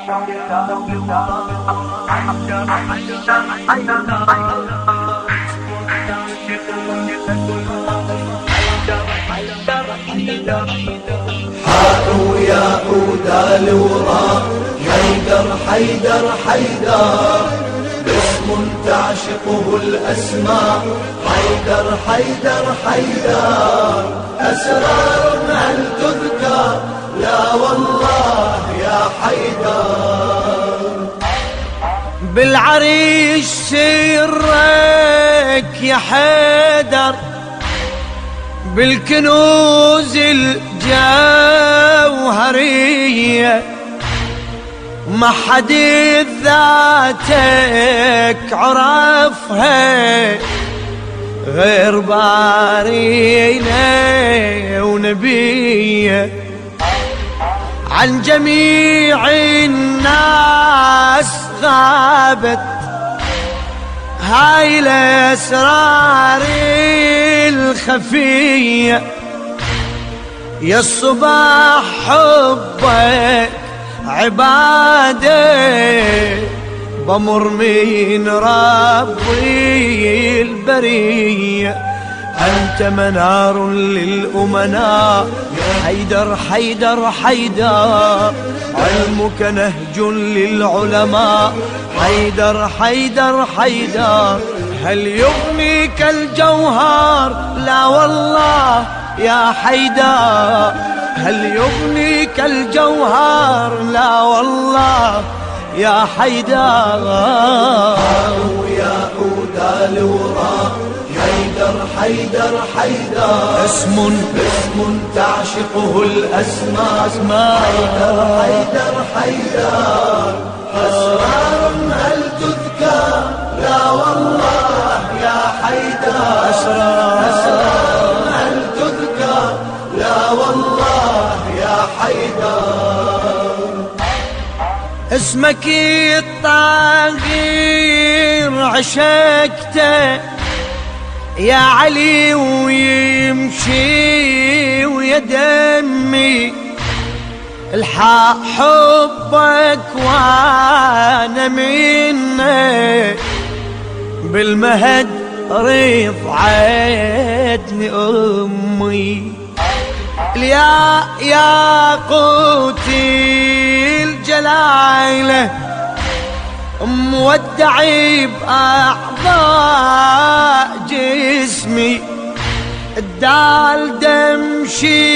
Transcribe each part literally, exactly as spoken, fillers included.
حاء يا دال وراء حيدر حيدر حيدر اسم تعشقه الأسماء حيدر حيدر حيدر أسرار هل تذكر لا والله يا حيدر بالعريش سرك يا حيدر بالكنوز الجوهرية ما حد ذاتك عرفها غير بارينا ونبيه عن جميع الناس غابت هاي الأسرار الخفية يا الصباح حبك عبادة بمر من ربي البرية أنت منار للأمناء حيدر حيدر حيدر علمك نهج للعلماء حيدر حيدر حيدر هل يغنيك الجوهر لا والله يا حيدر هل يغنيك الجوهر لا والله يا حيدر يا دال وراء حيدر حيدر حيدر اسم اسم تعشقه الأسماء حيدر حيدر حيدر أسرار هل تذكر لا والله يا حيدر أسرار هل تذكر لا والله يا حيدر اسمك الطاهر عشقته يا علي ويمشي ويا دمي الحق حبك وانا منك بالمهد رضعتني امي يا يا قوتي الجلاله مودعي بأعضاء جسمي الدال دم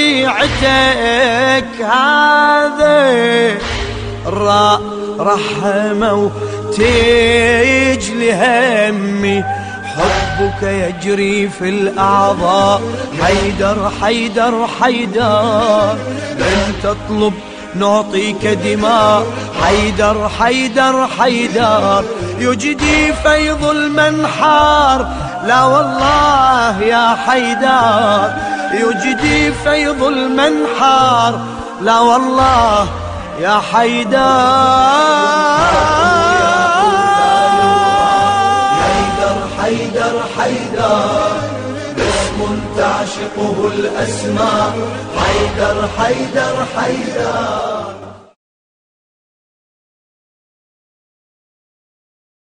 شيعتك هذا الراء رحمة وتجلي همي حبك يجري في الأعضاء حيدر حيدر حيدر لن تطلب نعطيك دماء حيدر حيدر حيدر يجدي فيض المنحار لا والله يا حيدر يجدي فيض المنحار لا والله يا حيدر حيدر حيدر حيدر اسم تعشقه الأسماء حيدر حيدر حيدر